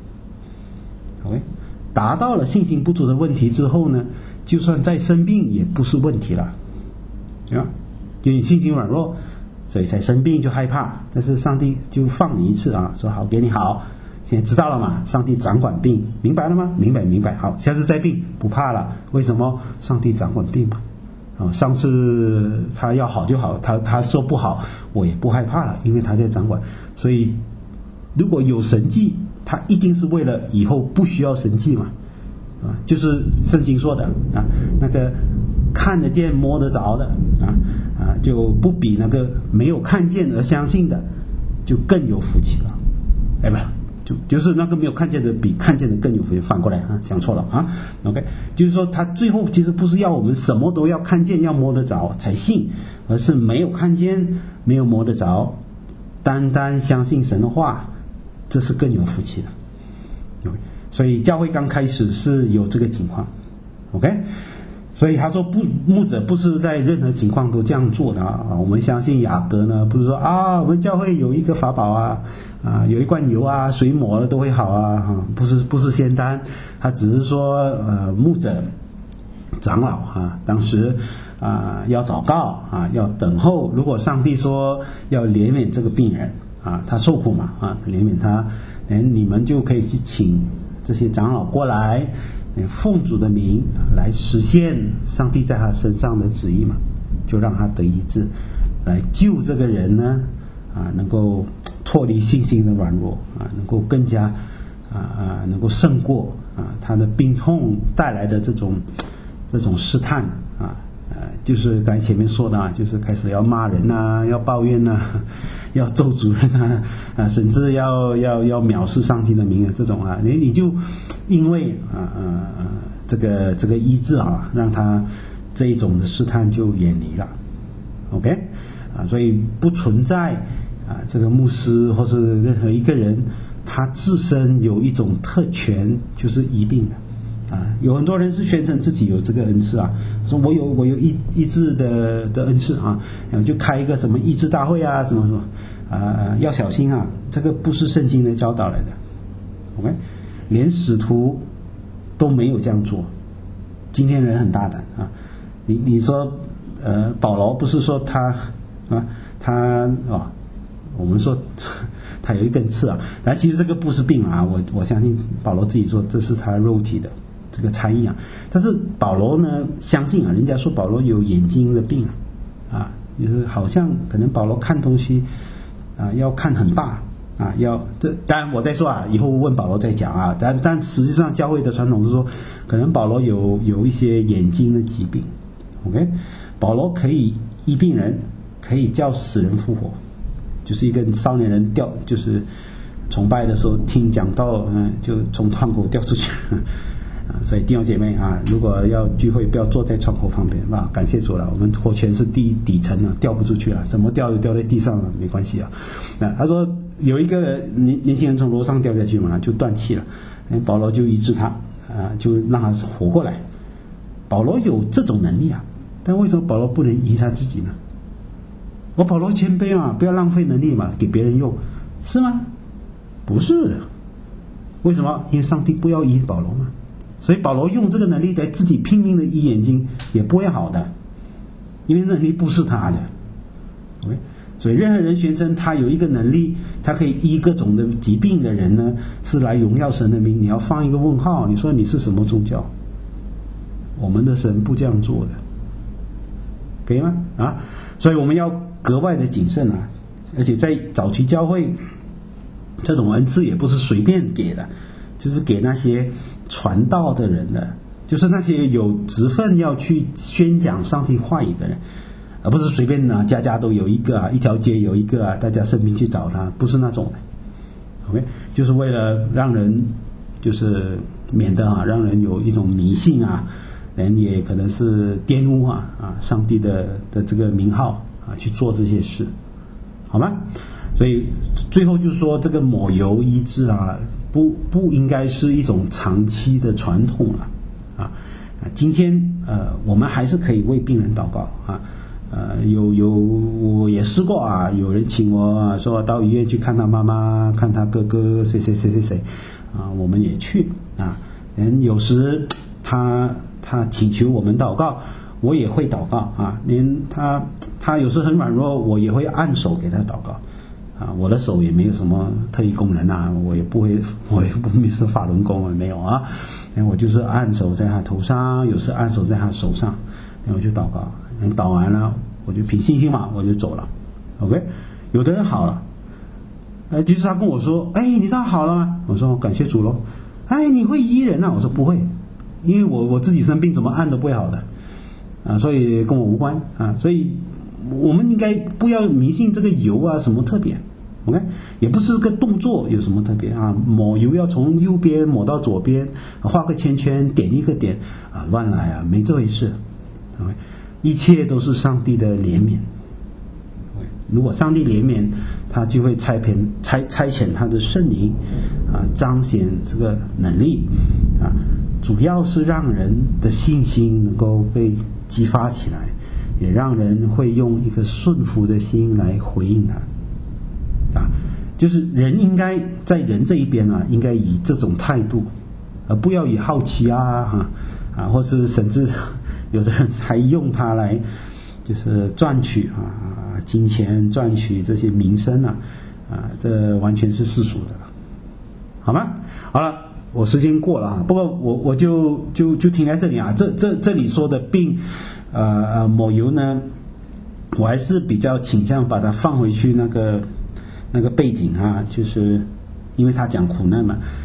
OK， 达到了信心不足的问题之后呢，就算再生病也不是问题了就你信心软弱，所以才生病就害怕，但是上帝就放你一次说好给你好，现在知道了嘛，上帝掌管病，明白了吗？明白好，下次再病不怕了，为什么？上帝掌管病嘛上次他要好就好，他说不好我也不害怕了，因为他在掌管。所以如果有神迹，他一定是为了以后不需要神迹嘛就是圣经说的那个看得见摸得着的就不比那个没有看见而相信的就更有福气了就是那个没有看见的比看见的更有福气，反过来讲错了OK， 就是说他最后其实不是要我们什么都要看见要摸得着才信，而是没有看见没有摸得着，单单相信神的话，这是更有福气的。所以教会刚开始是有这个情况 OK， 所以他说牧者不是在任何情况都这样做的我们相信雅各呢不是说我们教会有一个法宝有一罐油水抹了都会好不是仙丹，他只是说牧者长老当时要祷告要等候，如果上帝说要怜悯这个病人他受苦嘛怜悯他你们就可以去请这些长老过来奉主的名来实现上帝在他身上的旨意嘛，就让他得医治，来救这个人呢能够脱离信心的软弱能够更加能够胜过他的病痛带来的这种试探就是刚才前面说的就是开始要骂人要抱怨要咒诅人甚至要藐视上帝的名这种你就因为这个医治让他这一种的试探就远离了 OK 所以不存在这个牧师或是任何一个人他自身有一种特权就是医病的有很多人是宣称自己有这个恩赐说我有医治的恩赐就开一个什么医治大会什么什么要小心这个不是圣经的教导来的 OK 连使徒都没有这样做。今天人很大胆你说保罗不是说他我们说他有一根刺但其实这个不是病我相信保罗自己说这是他肉体的这个差异但是保罗呢相信人家说保罗有眼睛的病就是好像可能保罗看东西要看很大当然我再说以后问保罗再讲但实际上教会的传统是说可能保罗有一些眼睛的疾病 OK 保罗可以医病人，可以叫死人复活，就是一个少年人就是崇拜的时候听讲道就从窗口掉出去所以弟兄姐妹如果要聚会不要坐在窗口旁边感谢主了，我们活泉是底层掉不出去怎么掉就掉在地上了，没关系他说有一个年轻人从楼上掉下去就断气了，保罗就医治他就让他活过来。保罗有这种能力但为什么保罗不能医他自己呢？我保罗谦卑不要浪费能力给别人用，是吗？不是。为什么？因为上帝不要医保罗所以保罗用这个能力在自己拼命的医眼睛也不会好的，因为能力不是他的 OK？ 所以任何人宣称他有一个能力他可以医各种的疾病的人呢，是来荣耀神的名，你要放一个问号，你说你是什么宗教？我们的神不这样做的，可以吗？所以我们要格外的谨慎而且在早期教会这种恩赐也不是随便给的，就是给那些传道的人的，就是那些有职分要去宣讲上帝话语的人，而不是随便家家都有一个一条街有一个大家生病去找他，不是那种的 OK？ 就是为了让人就是免得让人有一种迷信人也可能是玷污上帝的这个名号去做这些事，好吗？所以最后就是说这个抹油医治不应该是一种长期的传统今天我们还是可以为病人祷告我也试过有人请我说到医院去看他妈妈，看他哥哥谁我们也去有时他请求我们祷告，我也会祷告连他有时很软弱，我也会按手给他祷告我的手也没有什么特异功能我也不是法轮功没有我就是按手在他头上，有时按手在他手上，然后就祷告，祷完了我就凭信心我就走了 OK？ 有的人好了其实他跟我说你知道好了吗？我说感谢主咯。你会医人我说不会，因为我自己生病怎么按都不会好的所以跟我无关所以我们应该不要迷信这个油什么特别 OK？ 也不是个动作有什么特别抹油要从右边抹到左边，画个圈圈点一个点乱来没这回事 OK？ 一切都是上帝的怜悯 OK？ 如果上帝怜悯，他就会差遣他的圣灵彰显这个能力主要是让人的信心能够被激发起来，也让人会用一个顺服的心来回应他就是人应该在人这一边应该以这种态度，而不要以好奇或是甚至有的人还用它来就是赚取金钱，赚取这些名声这完全是世俗的，好吗？好了，我时间过了不过我就停在这里这里说的病抹油呢，我还是比较倾向把它放回去那个背景就是因为他讲苦难嘛，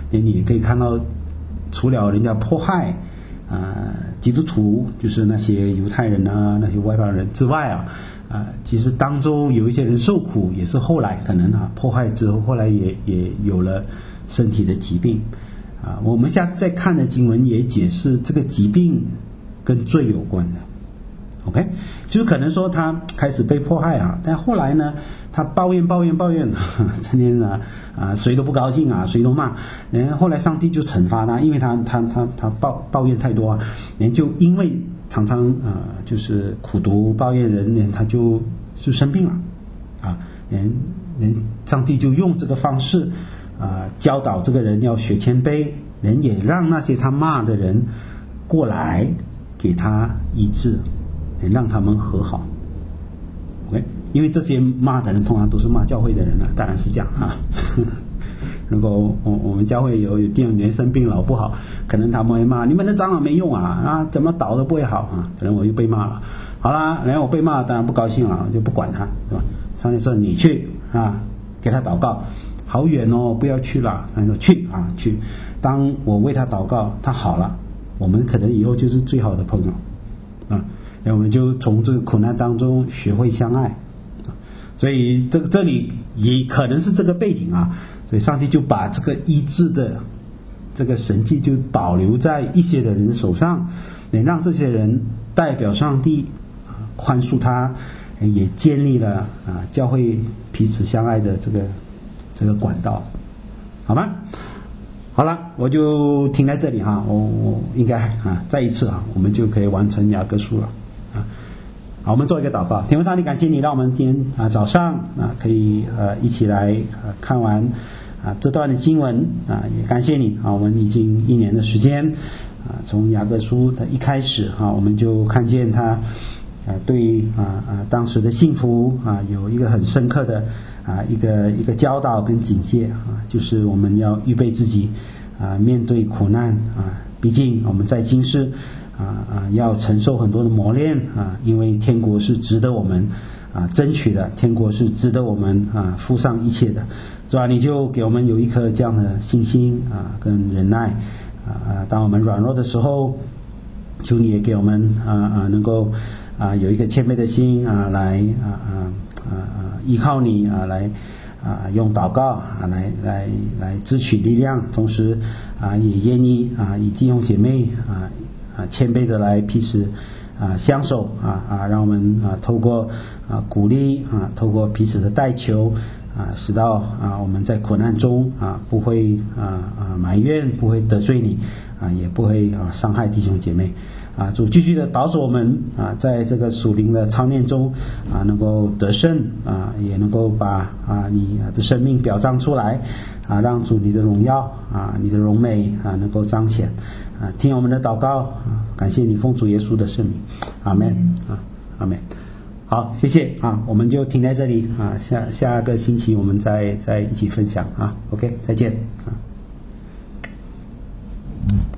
你也可以看到，除了人家迫害基督徒，就是那些犹太人啊，那些外邦人之外其实当中有一些人受苦，也是后来可能迫害之后，后来也有了身体的疾病我们下次再看的经文也解释这个疾病跟罪有关的。OK， 就是可能说他开始被迫害但后来呢，他抱怨，成天谁都不高兴谁都骂，后来上帝就惩罚他，因为他抱怨太多就因为常常就是苦读抱怨人他就生病了上帝就用这个方式教导这个人要学谦卑，人也让那些他骂的人过来给他医治，让他们和好。OK， 因为这些骂的人通常都是骂教会的人当然是这样如果我们教会有弟兄姐妹生病老不好，可能他们会骂你们的长老没用怎么祷都不会好可能我又被骂了。好啦，然后我被骂当然不高兴了，就不管他，对吧？上帝说你去给他祷告，好远不要去了。他说去去，当我为他祷告，他好了，我们可能以后就是最好的朋友然后我们就从这个苦难当中学会相爱所以这里也可能是这个背景所以上帝就把这个医治的这个神迹就保留在一些的人手上，能让这些人代表上帝宽恕他，也建立了教会彼此相爱的这个管道，好吗？好了，我就停在这里我应该再一次我们就可以完成雅各书了好，我们做一个祷告。天父上帝，感谢你让我们今天早上可以一起来看完这段的经文也感谢你我们已经1年的时间从雅各书的一开始我们就看见他对当时的幸福有一个很深刻的一个教导跟警戒就是我们要预备自己面对苦难毕竟我们在今世要承受很多的磨练因为天国是值得我们争取的，天国是值得我们付上一切的。主你就给我们有一颗这样的信心跟忍耐当我们软弱的时候，求你也给我们能够有一个谦卑的心来依靠你来用祷告来支取力量，同时也愿意以弟兄姐妹谦卑的来彼此相守让我们透过鼓励透过彼此的代求使到我们在苦难中不会埋怨，不会得罪你也不会伤害弟兄姐妹主继续的保守我们在这个属灵的操练中能够得胜也能够把你的生命表彰出来让主你的荣耀你的荣美能够彰显听我们的祷告感谢你奉主耶稣的圣名，阿们阿们。好，谢谢我们就停在这里下个星期我们再一起分享OK， 再见